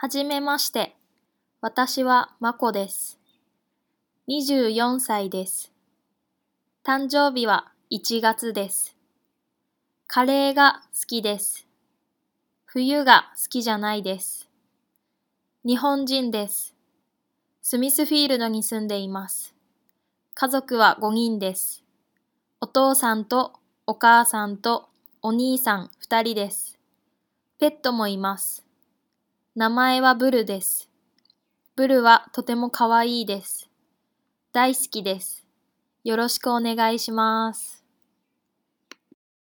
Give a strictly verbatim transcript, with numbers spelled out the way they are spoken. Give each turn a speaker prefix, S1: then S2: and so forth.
S1: はじめまして。私はまこです。にじゅうよんさいです。誕生日はいちがつです。カレーが好きです。冬が好きじゃないです。日本人です。スミスフィールドに住んでいます。家族はごにんです。お父さんとお母さんとお兄さんふたりです。ペットもいます。名前はブルです。ブルはとてもかわいいです。大好きです。よろしくお願いします。